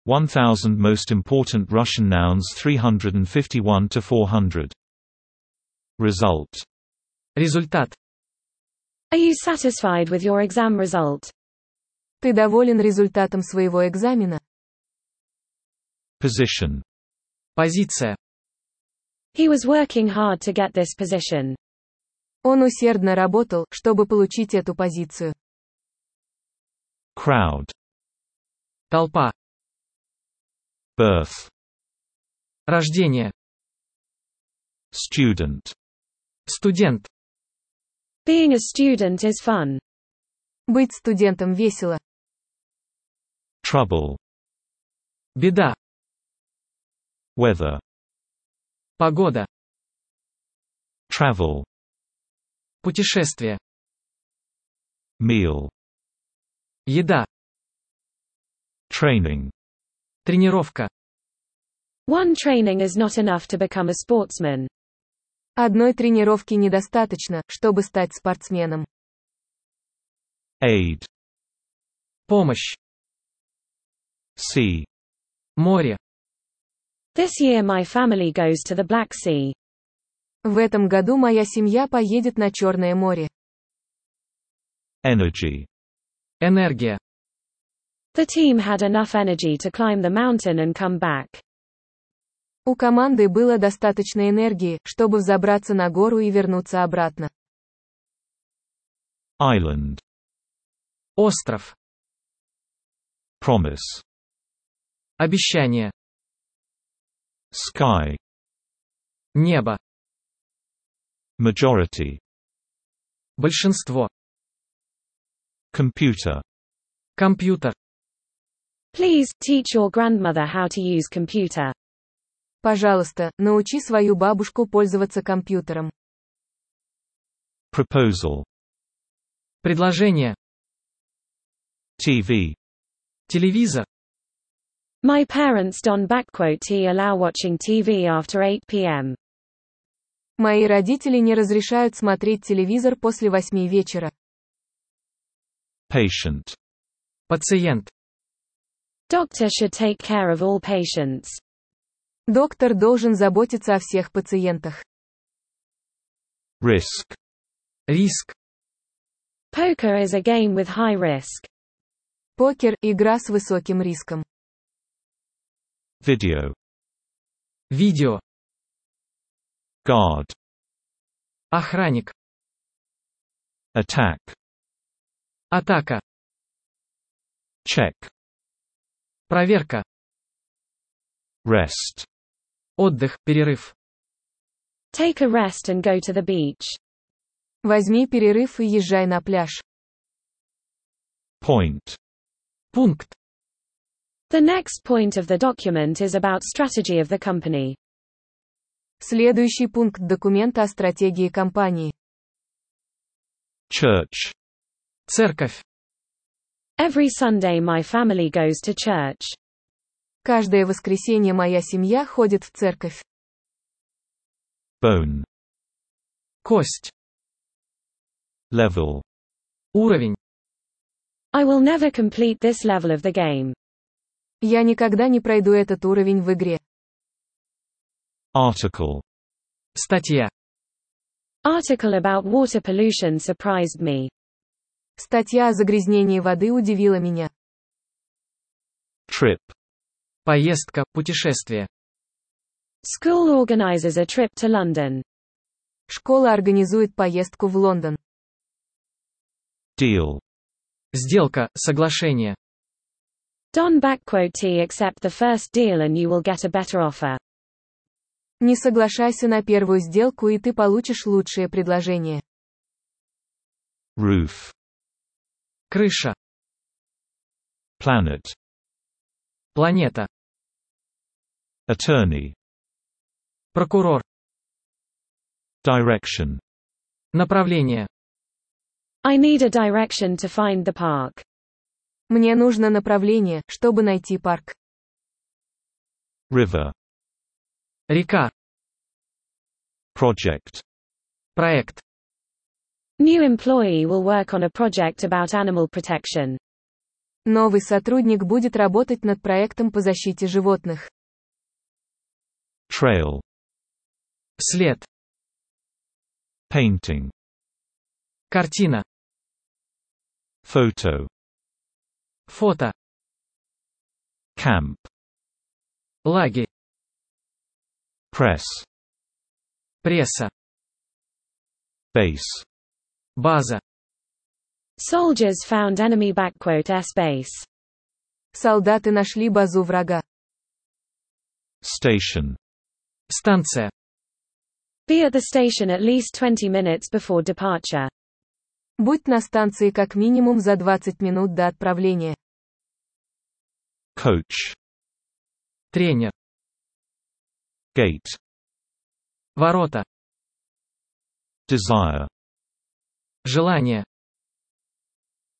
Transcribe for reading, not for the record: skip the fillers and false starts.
1000 most important Russian nouns 351 to 400. Result. Результат. Are you satisfied with your exam result? Ты доволен результатом своего экзамена? Position. Позиция. He was working hard to get this position. Он усердно работал, чтобы получить эту позицию. Crowd. Толпа. Birth. Рождение. Student. Студент. Being a student is fun. Быть студентом весело. Trouble. Беда. Weather. Погода. Travel. Путешествие. Meal. Еда. Training. Тренировка. One training is not enough to become a sportsman. Одной тренировки недостаточно, чтобы стать спортсменом. Aid. Помощь. Sea. Море. This year my family goes to the Black Sea. В этом году моя семья поедет на Черное море. Energy. Энергия. The team had enough energy to climb the mountain and come back. У команды было достаточно энергии, чтобы взобраться на гору и вернуться обратно. Island. Остров. Promise. Обещание. Sky. Небо. Majority. Большинство. Computer. Компьютер. Please, teach your grandmother how to use computer. Пожалуйста, научи свою бабушку пользоваться компьютером. Proposal. Предложение. TV. Телевизор. My parents don't allow watching TV after 8 p.m. Мои родители не разрешают смотреть телевизор после 8 вечера. Patient. Пациент. Doctor should take care of all patients. Доктор должен заботиться о всех пациентах. Risk. Риск. Poker is a game with high risk. Покер – игра с высоким риском. Video. Видео. Guard. Охранник. Attack. Атака. Check. Проверка. Rest. Отдых, перерыв. Take a rest and go to the beach. Возьми перерыв и езжай на пляж. Point. Пункт. The next point of the document is about strategy of the company. Следующий пункт документа о стратегии компании. Church. Церковь. Every Sunday my family goes to church. Каждое воскресенье моя семья ходит в церковь. Bone. Кость. Level. Уровень. I will never complete this level of the game. Я никогда не пройду этот уровень в игре. Article. Статья. Article about water pollution surprised me. Статья о загрязнении воды удивила меня. Trip. Поездка, путешествие. School organizes a trip to London. Школа организует поездку в Лондон. Deal. Сделка, соглашение. Don't accept the first deal and you will get a better offer. Не соглашайся на первую сделку и ты получишь лучшее предложение. Roof. Крыша. Planet. Планета. Attorney. Прокурор. Direction. Направление. I need a direction to find the park. Мне нужно направление, чтобы найти парк. River. Река. Project. Проект. New employee will work on a project about animal protection. Новый сотрудник будет работать над проектом по защите животных. Trail. След. Painting. Картина. Photo. Фото. Camp. Лагерь. Press. Пресса. Base. База. Soldiers found enemy S base. Солдаты нашли базу врага. Station. Станция. Be at the station at least 20 minutes before departure. Будь на станции как минимум за 20 минут до отправления. Coach. Тренер. Gate. Ворота. Desire. Желание.